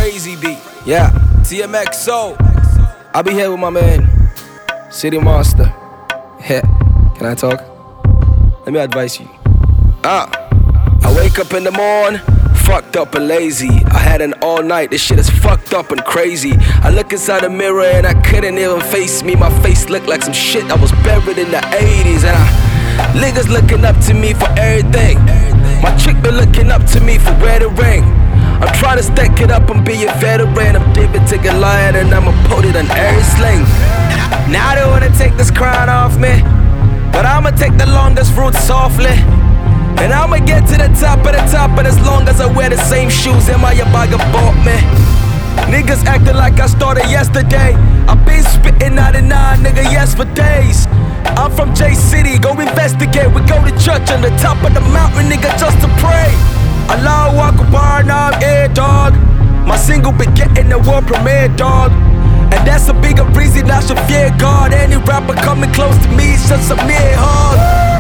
crazy beat. Yeah, TMXO. I'll be here with my man, City Monster. Can I talk? Let me advise you. I wake up in the morning, fucked up and lazy. I had an all night, this shit is fucked up and crazy. I look inside the mirror and I couldn't even face me. My face looked like some shit I was buried in the 80s. And niggas looking up to me for everything. My chick been looking up to me for where the ring. I'm trying to stack it up and be a veteran. I'm David to Goliath and I'ma put it on every sling. Now they wanna take this crown off me, but I'ma take the longest route softly. And I'ma get to the top of the top, and as long as I wear the same shoes, am I a bugger bought me? Niggas acting like I started yesterday. I been spitting 99, nigga, yes for days. I'm from J City, go investigate. We go to church on the top of the mountain, nigga, just to pray. Allahu Akbar, now I'm here, dog. My single been getting the world premiere, dog. And that's a bigger reason I should fear God. Any rapper coming close to me is just a mere hug.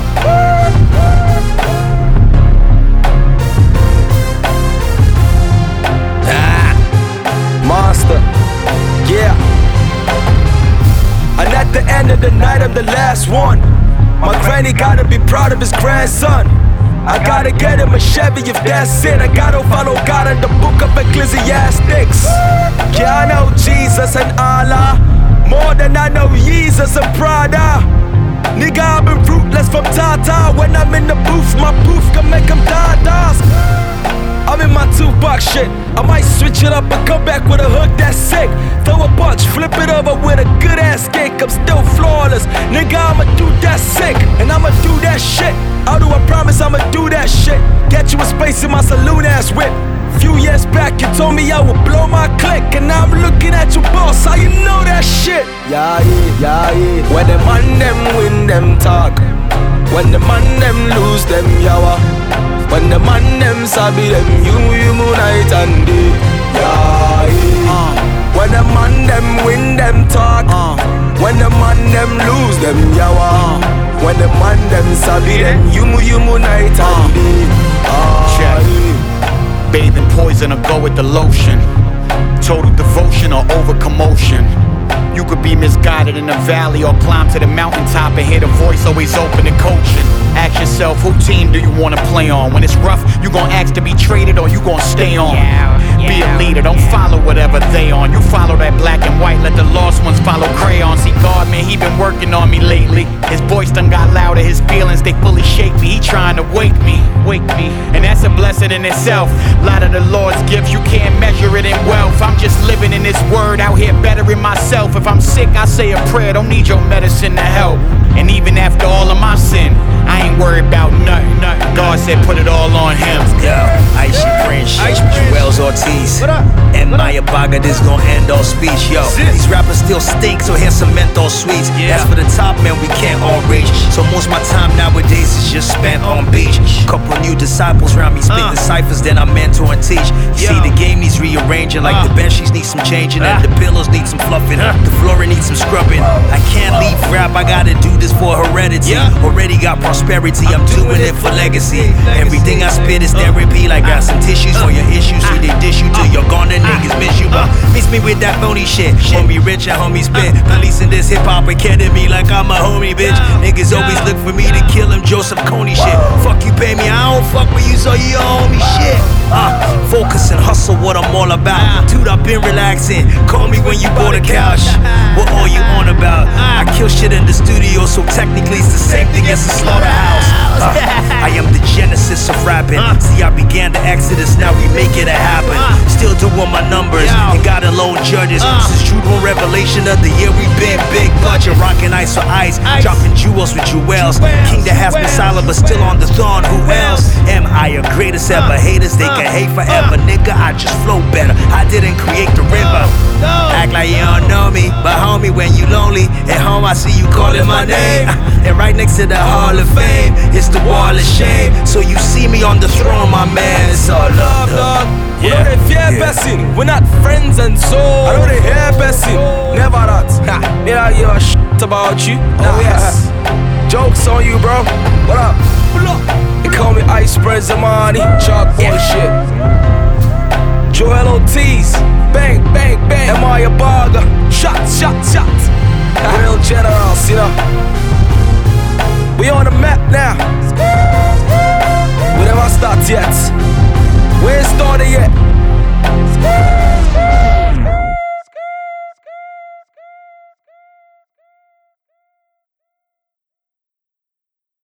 Monster, yeah. And at the end of the night, I'm the last one. My granny gotta be proud of his grandson. I gotta get him a Chevy if that's it. I gotta follow God in the book of Ecclesiastics. Yeah, I know Jesus and Allah more than I know Jesus and Prada. Nigga, I've been fruitless from Tata. When I'm in the booth, my booth can make them da-das. I'm in my Tupac shit. I might switch it up and come back with a hook that's sick. Throw a punch, flip it over with a good ass kick. I'm still flawless. Nigga, I'ma do that sick. And I'ma do that shit. How do I promise I'ma do that shit? Get you a space in my saloon ass whip. Few years back, you told me I would blow my click. And now I'm looking at your boss, how you know that shit? Yeah. When the man them win, them talk. When the man them lose, them yawa. When the man them sabi them, you night and day. Yeah. When the man them win, them talk. When the man them lose, them yawa. When the man them sabi them, you night and day. Check. Bathing poison or go with the lotion. Total devotion or over commotion. You could be misguided in the valley or climb to the mountaintop and hear the voice always open and coaching. Ask yourself, who team do you wanna play on? When it's rough, you gon' ask to be traded or you gon' stay on. Be a leader, don't follow whatever they on. You follow that black and white, let the lost ones follow crayon. See God, man, he been working on me lately. His voice done got louder, his feelings, they fully shake me. He trying to wake me. And that's a blessing in itself. Lot of the Lord's gifts, you can't measure it in wealth. I'm just living in this word, out here bettering myself. If I'm sick, I say a prayer, don't need your medicine to help. And even after all of my sin, I ain't worried about nothing. God said put it all on him. Yo, Icy Prince, Wells Ortiz, and Maya Baga, this gon' end all speech. Yo, these rappers still stink, so here's some menthol sweets. That's for the top, man, we can't all reach. So most my time nowadays is just spent on beach. Couple new disciples around me, spit the ciphers, then I mentor and teach. See, the game needs rearranging, like the bench sheets need some changing, and the pillows need some fluffing, the flooring needs some scrubbing. I can't leave rap, I gotta do this for heredity. Already got prosperity, I'm doing it for legacy. Everything I spit is therapy, like got some tissues for your issues. See, they dish you till you're gone, the niggas miss you. Miss me with that phony shit. Homie rich and homie spit. Policing this hip hop academy like I'm a homie, bitch. Niggas always look for me to kill him, Joseph Kony shit. Fuck you, pay me, I don't fuck with you, so you owe me shit. Focus and hustle, what I'm all about. Dude, I've been relaxing. Call me when you bought a couch. What all you on about? I kill shit in the studio, so technically it's the same thing as a slaughterhouse. I am the genesis of rapping. See, I began the exodus, now we make it a happen. Still doing my numbers, and got alone judges. Since True One Revelation of the year, we been big budget. Rocking ice for ice, dropping jewels with jewels. King that has been silent, but still on the throne, who else? Am I a greatest ever? Haters, they can hate forever. Nigga, I just flow better. I didn't create the river. Act like you don't know me, but homie, when you lonely at home, I see you calling my name. And right next to the Hall of Fame, it's the wall of shame. So you see me on the throne, my man. It's all love, dog. We know they fear person. We're not friends and so I know they hear person. Never that. They don't give a shit about you. Oh yes. Jokes on you, bro. What up? They call me Ice Spread Zamani. Chalk boy shit. Joel Ortiz. Maya Barga. Shots. Real generals, you know. We on the map now.